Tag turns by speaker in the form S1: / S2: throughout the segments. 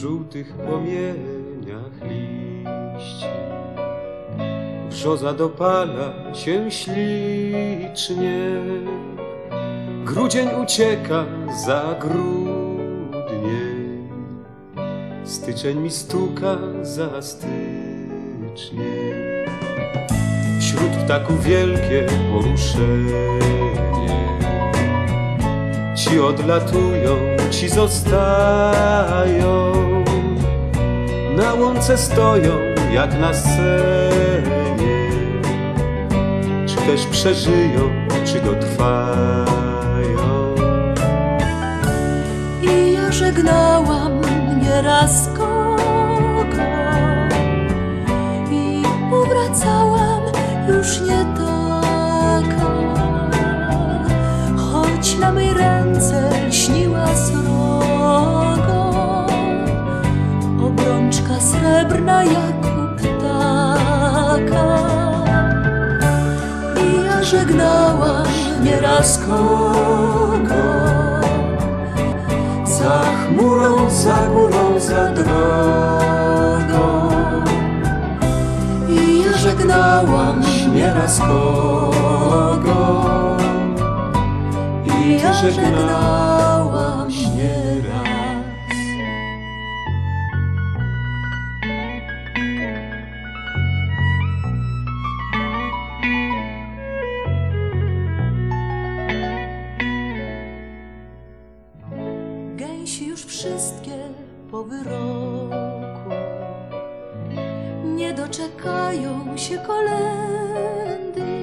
S1: żółtych płomieniach liści. Brzoza dopala się ślicznie, grudzień ucieka za grudniem, styczeń mi stuka za styczniem. Wśród ptaków wielkie poruszenie, ci odlatują, ci zostają, na łące stoją jak na scenie. Czy też przeżyją, czy dotrwają?
S2: I ja żegnałam nieraz kogo i powracałam już nie taka, choć na mej ręce lśniła srogo, obrączka srebrna jak u ptaka. I ja żegnałam nieraz kogo,
S1: za chmurą, za górą, za drogą.
S2: I ja żegnałam
S1: Nieraz kogo,
S2: i ja żegnałam
S1: nieraz.
S2: Gęsi już wszystkie po wyroku nie doczekają się kolędy.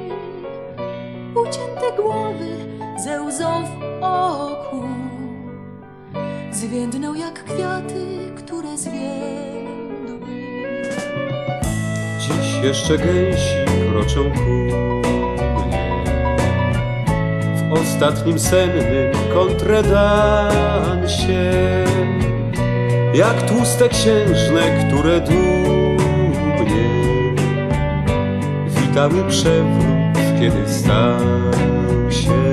S2: Ucięte głowy ze łzą w oku zwiędną jak kwiaty, które zwiędły.
S1: Dziś jeszcze gęsi kroczą ku mnie, w ostatnim sennym kontredansie, jak tłuste księżne, które dumnie witały przewrót, kiedy stał się.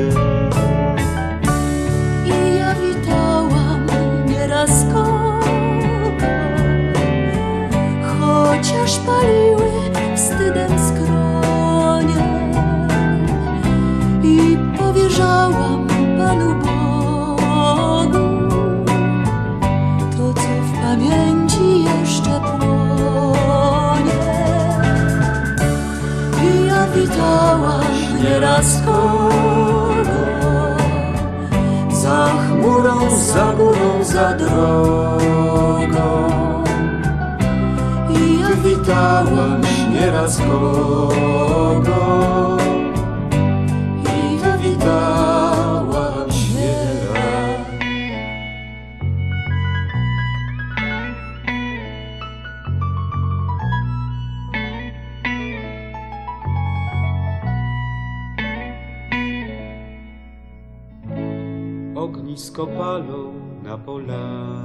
S2: I ja witałam nieraz kogo, chociaż paliły wstydem skronie, i powierzałam Panu Bogu to, co w pamięci jeszcze płonie. I ja witałam nieraz kogo,
S1: Za chmurą, za górą, za drogą.
S2: i ja
S1: Witałaś nieraz kogo,
S2: i ja
S1: witałaś nieraz. Ognisko palą na polanie,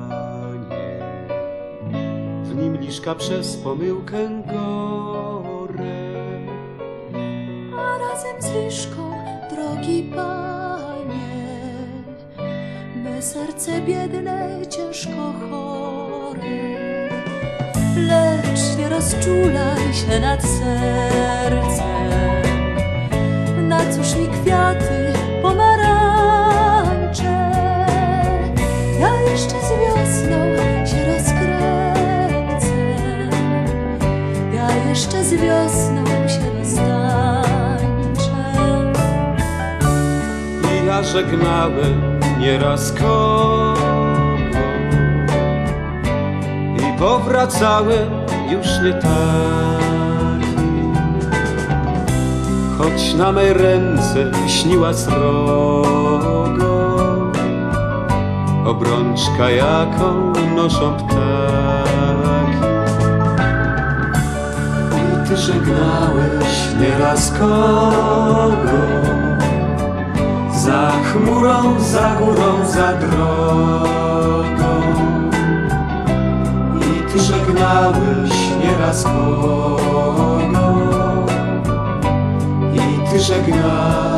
S1: w nim liszka przez pomyłkę gorę.
S2: a razem z liszką, drogi Panie, me serce biedne, ciężko chore. Lecz nie rozczulaj się nad sercem, na cóż mi kwiaty, pomarańcze. Ja jeszcze z wiosną się rozkręcę, ja jeszcze z wiosną się roztańczę.
S1: I ja żegnałem nieraz kogo i powracałem już nie taki, choć na mej ręce śniła srogo, obrączka jaką noszą ptaki. I ty żegnałeś nieraz kogo, za chmurą, za górą, za drogą. I ty żegnałeś nieraz kogo, i ty żegnałeś